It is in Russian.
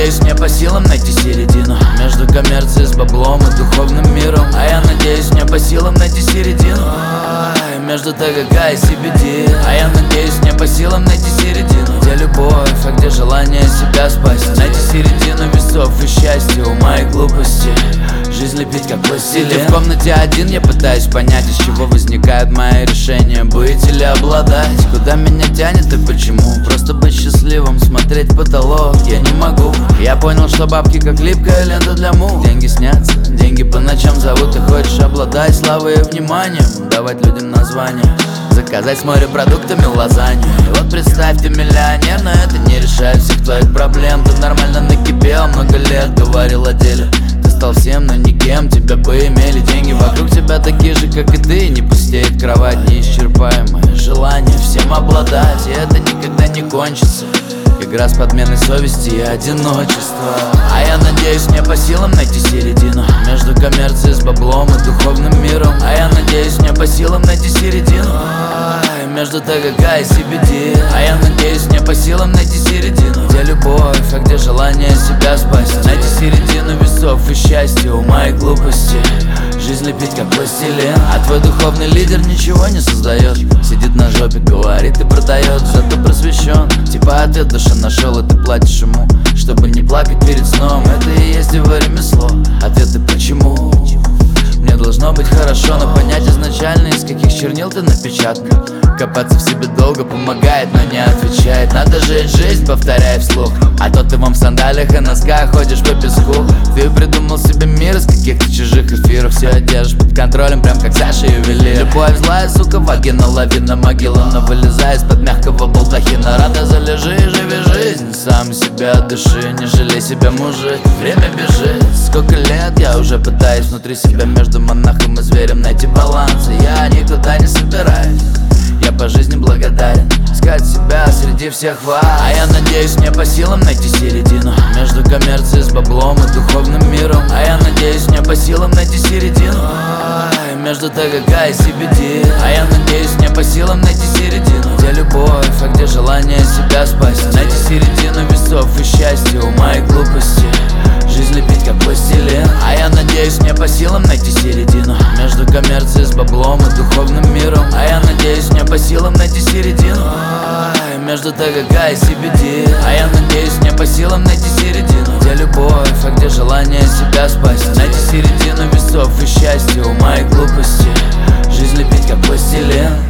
надеюсь, мне по силам найти середину между коммерцией с баблом и духовным миром. А я надеюсь, мне по силам найти середину между ТГК и CBD. А я надеюсь, мне по силам найти середину, где любовь, а где желание себя спасти. Найти середину весов и счастья, ума и глупости, жизнь лепить как пластилин. Сидя в комнате один, я пытаюсь понять, из чего возникают мои решения, быть или обладать. Куда меня тянет и почему? Просто быть счастливым, смотреть в потолок я не могу. Я понял, что бабки как липкая лента для мух. Деньги снятся, деньги по ночам зовут. Ты хочешь обладать славой и вниманием, давать людям названия, заказать с морепродуктами лазанью. И вот представь, ты миллионер, но это не решает всех твоих проблем. Ты нормально накипел, много лет говорил о деле. Ты стал всем, но никем, тебя бы имели деньги. Вокруг тебя такие же, как и ты, не пустеет кровать, неисчерпаемое желание всем обладать. И это никогда не кончится. Игра с подменой совести и одиночества. А я надеюсь, мне по силам найти середину между коммерцией с баблом и духовным миром. А я надеюсь, мне по силам найти середину между ТГК и CBD. А я надеюсь, мне по силам найти середину, где любовь, а где желание себя спасти. Найти середину весов и счастья, ума и глупости, жизнь лепить как пластилин. А твой духовный лидер ничего не создает, сидит на жопе, говорит и продает, зато просвещен. Типа ответ душа нашел, и ты платишь ему, чтобы не плакать перед сном. Это и есть его ремесло. Ответы почему? Мне должно быть хорошо, но понять изначально, из каких чернил ты напечатан. Копаться в себе долго помогает, но не отвечает. Надо жить жизнь, повторяй вслух, а то ты в сандалиях и носках ходишь по песку. Ты придумал себе мир из каких-то чужих эфиров. Все держишь под контролем, прям как Саша ювелир. Любовь злая, сука, вагина, лавина, могила. Но вылезай из-под мягкого балдахина. Рада, залежи, живи жизнь, сам себя дыши. Не жалей себя, мужик, время бежит. Сколько лет я уже пытаюсь внутри себя между монахом и зверем найти баланс. И я никуда не собираюсь, я по жизни благодарен, искать себя среди всех вас. А я надеюсь, мне по силам найти середину между коммерцией с баблом и духовным миром. А я надеюсь, мне по силам найти середину между ТГК и CBD. А я надеюсь, мне по силам найти середину, где любовь, а где желание себя спасти. Найти середину весов и счастья, ума и глупости, жизнь лепить как пластилин. А я надеюсь, мне по силам найти середину между коммерцией с баблом и духовным миром. А я надеюсь, мне по силам найти середину между ТГК и CBD. А я надеюсь, мне по силам найти середину, где любовь, а где желание себя спасти. Найти середину весов и счастья, ума и глупости, жизнь лепить как пластилин.